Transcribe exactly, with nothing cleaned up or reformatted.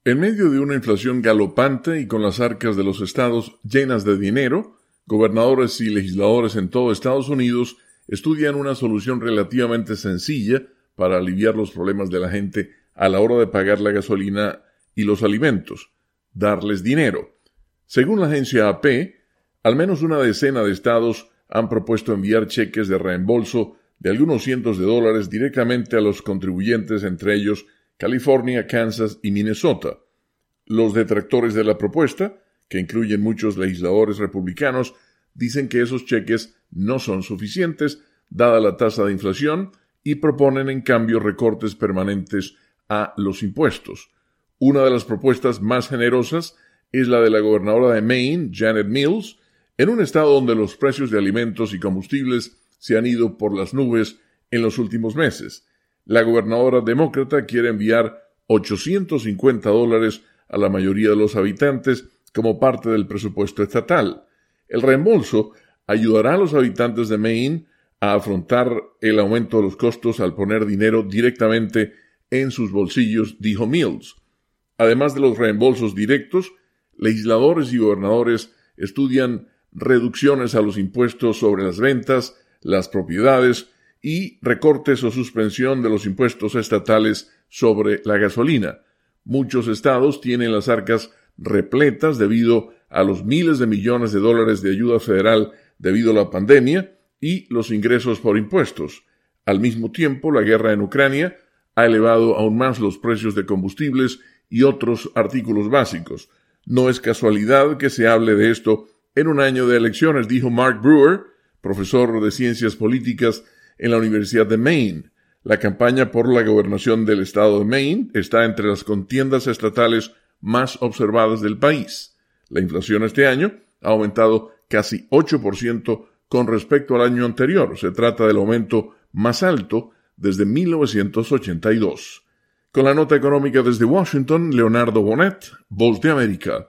En medio de una inflación galopante y con las arcas de los estados llenas de dinero, gobernadores y legisladores en todo Estados Unidos estudian una solución relativamente sencilla para aliviar los problemas de la gente a la hora de pagar la gasolina y los alimentos: darles dinero. Según la agencia A P, al menos una decena de estados han propuesto enviar cheques de reembolso de algunos cientos de dólares directamente a los contribuyentes, entre ellos California, Kansas y Minnesota. Los detractores de la propuesta, que incluyen muchos legisladores republicanos, dicen que esos cheques no son suficientes, dada la tasa de inflación, y proponen en cambio recortes permanentes a los impuestos. Una de las propuestas más generosas es la de la gobernadora de Maine, Janet Mills, en un estado donde los precios de alimentos y combustibles se han ido por las nubes en los últimos meses. La gobernadora demócrata quiere enviar ochocientos cincuenta dólares a la mayoría de los habitantes como parte del presupuesto estatal. El reembolso ayudará a los habitantes de Maine a afrontar el aumento de los costos al poner dinero directamente en sus bolsillos, dijo Mills. Además de los reembolsos directos, legisladores y gobernadores estudian reducciones a los impuestos sobre las ventas, las propiedades y recortes o suspensión de los impuestos estatales sobre la gasolina. Muchos estados tienen las arcas repletas debido a los miles de millones de dólares de ayuda federal debido a la pandemia y los ingresos por impuestos. Al mismo tiempo, la guerra en Ucrania ha elevado aún más los precios de combustibles y otros artículos básicos. No es casualidad que se hable de esto en un año de elecciones, dijo Mark Brewer, profesor de Ciencias Políticas en la Universidad de Maine. La campaña por la gobernación del estado de Maine está entre las contiendas estatales más observadas del país. La inflación este año ha aumentado casi ocho por ciento con respecto al año anterior. Se trata del aumento más alto desde mil novecientos ochenta y dos. Con la nota económica desde Washington, Leonardo Bonet, Voz de América.